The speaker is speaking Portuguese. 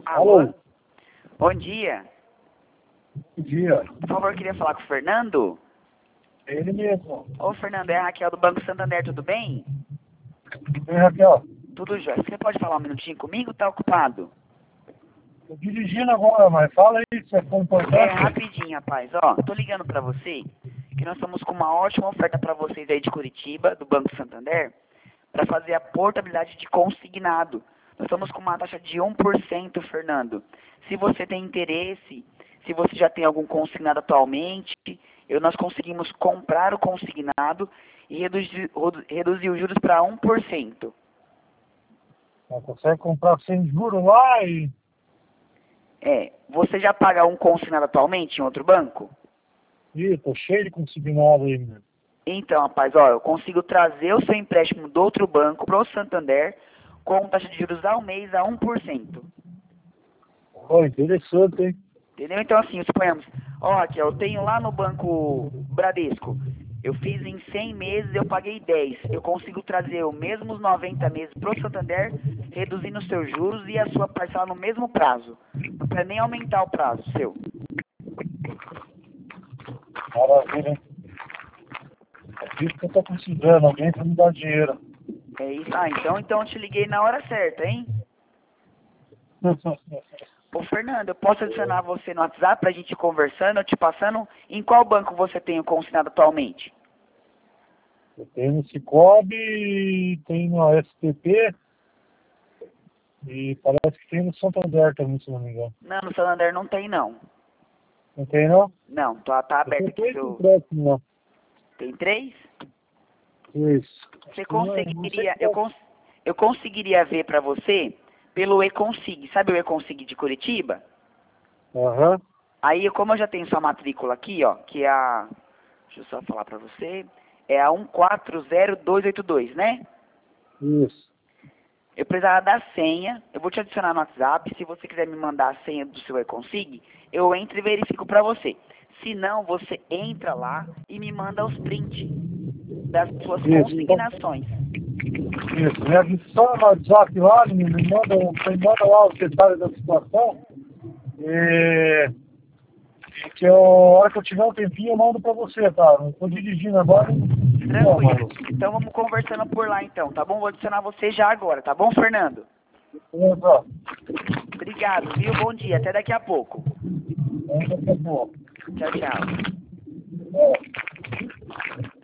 Alô? Bom dia. Bom dia. Por favor, eu queria falar com o Fernando. É ele mesmo. Ô, Fernando, é a Raquel do Banco Santander, tudo bem? Vem, Raquel. Tudo jóia. Você pode falar um minutinho comigo ou tá ocupado? Tô dirigindo agora, mas fala aí se é importante. É, rapidinho, rapaz. Ó, tô ligando pra você que nós estamos com uma ótima oferta pra vocês aí de Curitiba, do Banco Santander, pra fazer a portabilidade de consignado. Nós estamos com uma taxa de 1%, Fernando. Se você tem interesse, se você já tem algum consignado atualmente, nós conseguimos comprar o consignado e reduzir os juros para 1%. Mas consegue comprar sem juros lá e... Você já paga um consignado atualmente em outro banco? Ih, tô cheio de consignado aí, meu. Então, rapaz, ó, eu consigo trazer o seu empréstimo do outro banco para o Santander com taxa de juros ao mês a 1%. Ó, interessante, hein? Entendeu? Então, assim, suponhamos, ó, Raquel, eu tenho lá no Banco Bradesco, eu fiz em 100 meses, eu paguei 10. Eu consigo trazer os mesmos 90 meses para o Santander, reduzindo os seus juros e a sua parcela no mesmo prazo. Não precisa nem aumentar o prazo seu. Maravilha, hein? É isso que eu tô precisando, alguém pra me dar dinheiro. É isso. Ah, então eu te liguei na hora certa, hein? Ô, Fernando, eu posso adicionar você no WhatsApp pra gente ir conversando, eu te passando em qual banco você tem o consignado atualmente? Eu tenho no Cicobi, tenho no SPP e parece que tem no Santander também, se não me engano. Não, no Santander não tem, não. Não tem, não? Não, tá aberto Eu aqui tenho seu... empréstimo lá. Tem 3? Isso. Você Não conseguiria... sei Eu conseguiria ver pra você pelo eConsig. Sabe o eConsig de Curitiba? Aham. Aí, como eu já tenho sua matrícula aqui, ó, que é a... Deixa eu só falar pra você. É a 140282, né? Isso. Eu precisava da senha, eu vou te adicionar no WhatsApp, se você quiser me mandar a senha do seu eConsig, eu entro e verifico pra você. Se não, você entra lá e me manda os prints das suas consignações. Isso. Me adiciona no WhatsApp lá, me manda lá os detalhes da situação. E que a hora que eu tiver um tempinho eu mando pra você, tá? Não tô dirigindo agora. Tranquilo. Então vamos conversando por lá então, tá bom? Vou adicionar você já agora, tá bom, Fernando? Beleza. Obrigado, viu? Bom dia, até daqui a pouco. Ainda tá bom. Tchau, tchau. É.